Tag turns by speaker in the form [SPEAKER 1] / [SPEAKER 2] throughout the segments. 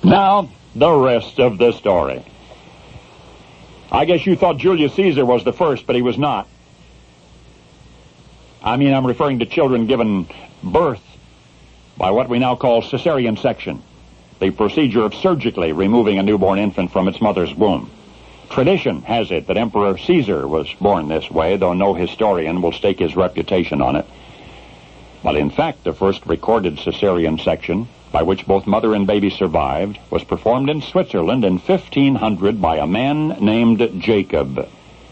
[SPEAKER 1] Now, the rest of the story. I guess you thought Julius Caesar was the first, but he was not. I'm referring to children given birth by what we now call cesarean section, the procedure of surgically removing a newborn infant from its mother's womb. Tradition has it that Emperor Caesar was born this way, though no historian will stake his reputation on it. But in fact, the first recorded cesarean section, by which both mother and baby survived, was performed in Switzerland in 1500 by a man named Jacob.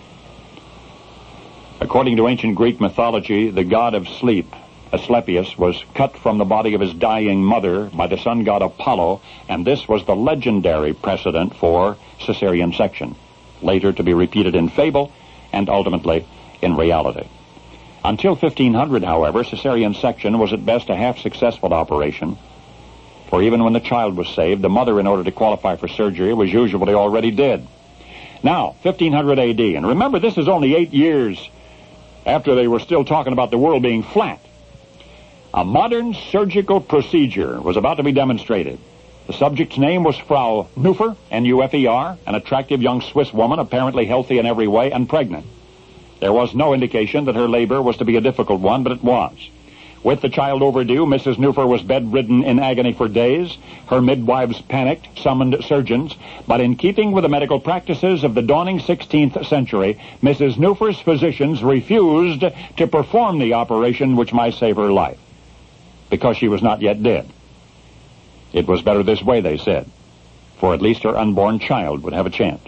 [SPEAKER 1] According to ancient Greek mythology, the god of sleep, Asclepius, was cut from the body of his dying mother by the sun god Apollo, and this was the legendary precedent for cesarean section, later to be repeated in fable and ultimately in reality. Until 1500, however, cesarean section was at best a half-successful operation, for even when the child was saved, the mother, in order to qualify for surgery, was usually already dead. Now, 1500 AD, and remember, this is only 8 years after they were still talking about the world being flat. A modern surgical procedure was about to be demonstrated. The subject's name was Frau Nufer, N-U-F-E-R, an attractive young Swiss woman, apparently healthy in every way and pregnant. There was no indication that her labor was to be a difficult one, but it was. With the child overdue, Mrs. Nufer was bedridden in agony for days. Her midwives panicked, summoned surgeons, but in keeping with the medical practices of the dawning 16th century, Mrs. Nufer's physicians refused to perform the operation which might save her life, because she was not yet dead. It was better this way, they said, for at least her unborn child would have a chance.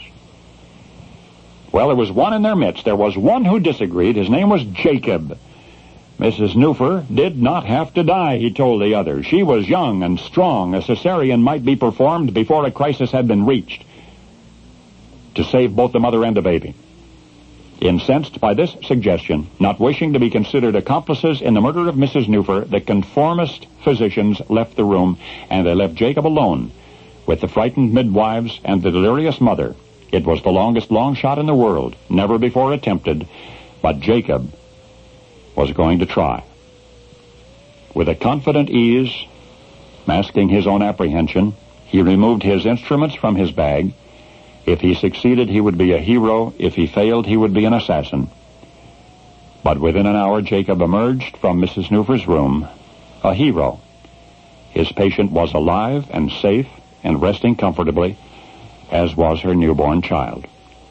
[SPEAKER 1] Well, there was one in their midst. There was one who disagreed. His name was Jacob. Mrs. Nufer did not have to die, he told the others. She was young and strong. A cesarean might be performed before a crisis had been reached to save both the mother and the baby. Incensed by this suggestion, not wishing to be considered accomplices in the murder of Mrs. Nufer, the conformist physicians left the room, and they left Jacob alone with the frightened midwives and the delirious mother. It was the longest long shot in the world, never before attempted, but Jacob was going to try. With a confident ease, masking his own apprehension, he removed his instruments from his bag. If he succeeded, he would be a hero. If he failed, he would be an assassin. But within an hour, Jacob emerged from Mrs. Nufer's room, a hero. His patient was alive and safe and resting comfortably, as was her newborn child.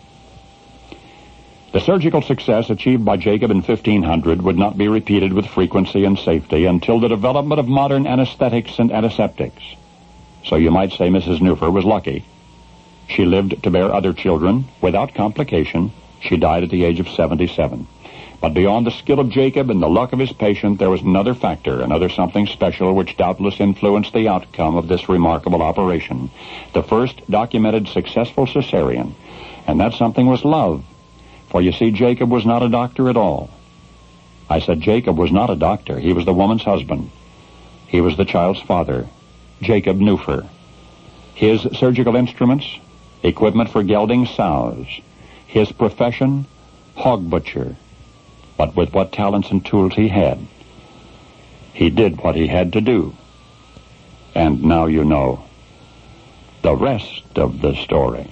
[SPEAKER 1] The surgical success achieved by Jacob in 1500 would not be repeated with frequency and safety until the development of modern anesthetics and antiseptics. So you might say Mrs. Nufer was lucky. She lived to bear other children without complication. She died at the age of 77. But beyond the skill of Jacob and the luck of his patient, there was another factor, another something special which doubtless influenced the outcome of this remarkable operation. The first documented successful cesarean. And that something was love. For you see, Jacob was not a doctor at all. I said Jacob was not a doctor. He was the woman's husband. He was the child's father, Jacob Nufer. His surgical instruments, equipment for gelding sows. His profession, hog butcher. But with what talents and tools he had, he did what he had to do. And now you know the rest of the story.